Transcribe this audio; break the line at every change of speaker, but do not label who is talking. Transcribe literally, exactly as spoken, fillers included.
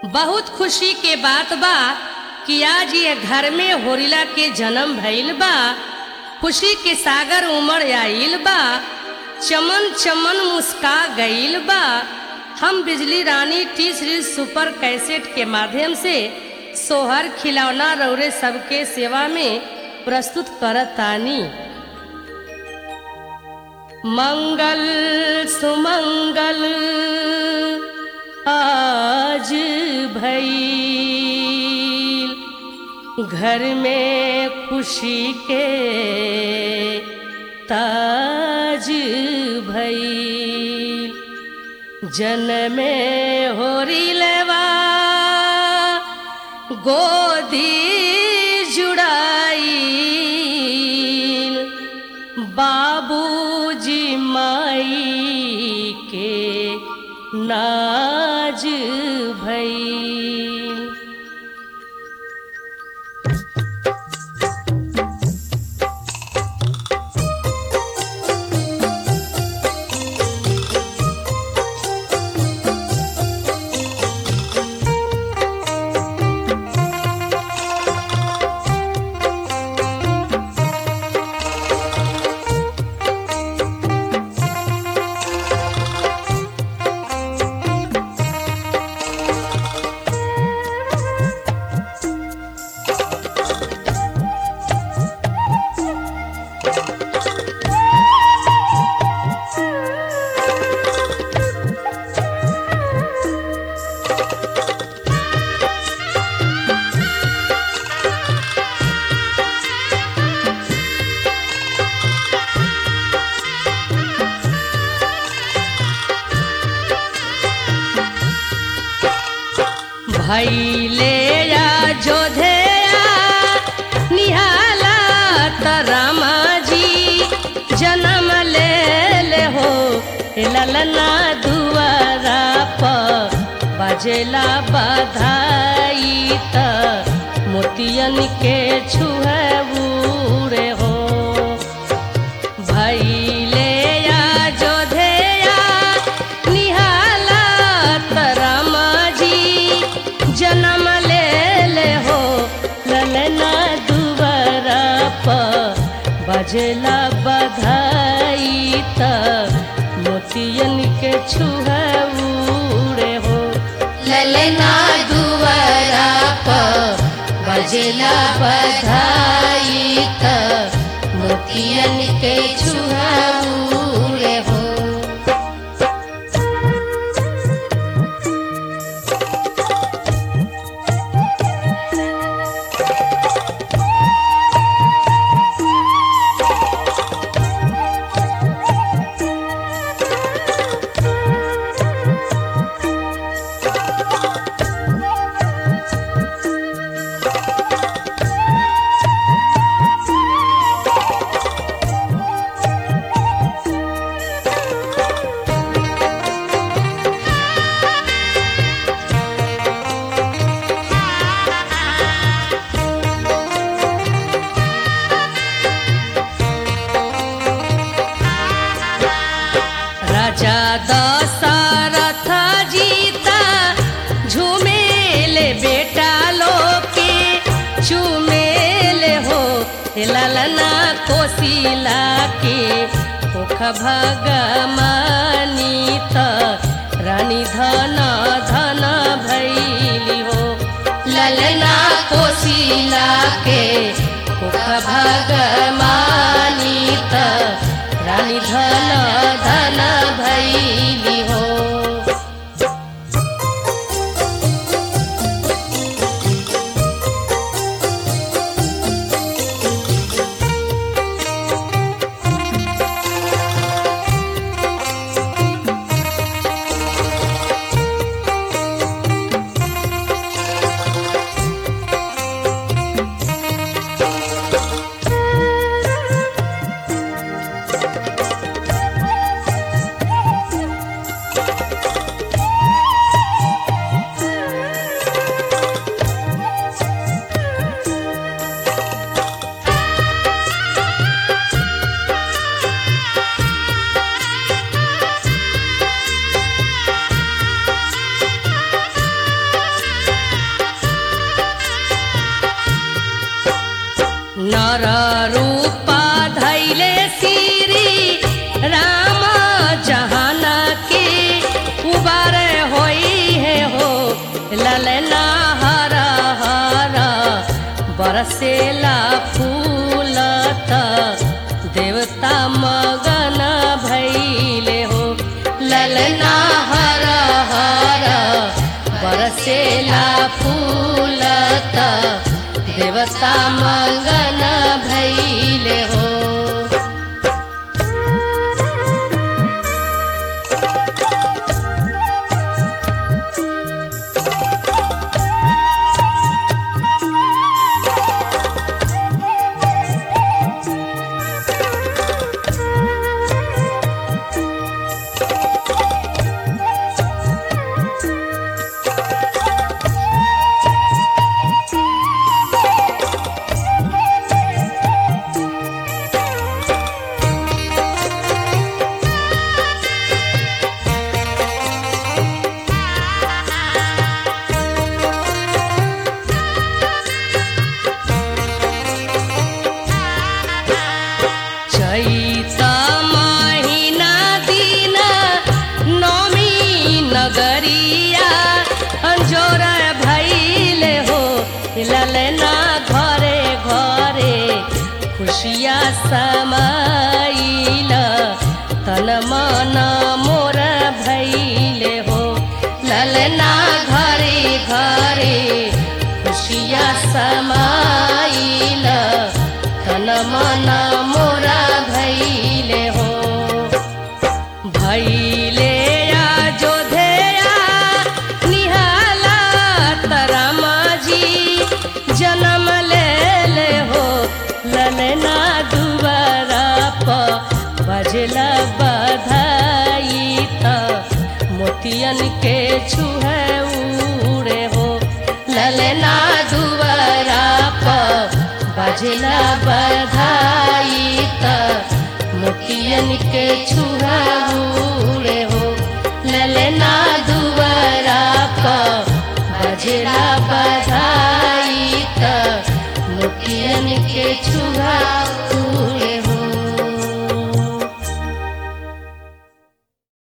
बहुत खुशी के बात बा कि आज ये घर में होरिला के जन्म भइल बा। खुशी के सागर उमड़ आइल बा, चमन चमन मुस्का गइल बा। हम Bijli Rani T Series Super Cassette के माध्यम से सोहर खिलौना रौरे सबके सेवा में प्रस्तुत करतानी। मंगल सुमंगल आज भइल, घर में खुशी के ताज भइल। जनमे होरिलवा गोदी जुड़ाइल, बाबूजी माई के नाज भइल। भैले या जोधेया निहाला तरामा जी, जन्म ले ले हो ललना दुआरा पर बजेला बधाई त मोतियन के छुहबूरे हो। भैले या जोधेया निहाला तरामा जी, जन्म ले ले हो ललना दुआरा पर बजला बधाई त मोतियन के छुहबूरे हो।
ललना दुआरा पर बजला बधाई त मोतियन के छुहबूरे हो।
राजा दशरथ जीता झूमेले बेटा लोके चूमेले हो ललना कोशिला के मुख भगमानी त रानी धन धन भैली हो।
ललना कोशिला के
मुख भगमानी त रानी धन धन भैली हो। नर रूपा धैले श्री राम जहान के उबारे होई है हो ललना हर हर बरसेला फूलत देवता मगन भैले हो
ललना हर हर बरसेला फूलत देवता मगन भैले हो।
चैत महीना दिन नौमी नगरिया अंजोर भैले हो ललना घरे घरे खुशिया समाइल तन मन मोर भैले हो
ललना घरे घरे खुशिया समाइल तन मन मोरा भैले हो।
भैले अयोध्या निहाला राम जी जन्म ले ले हो ललना दुआरा प बजला बधाई त मोतियन के छुहे उड़े हो
ललना दुआरा प बजला बधाई त मोतियन के छुहा उड़े हो ललना दुआरा प बजला बधाई त मोतियन के छुहा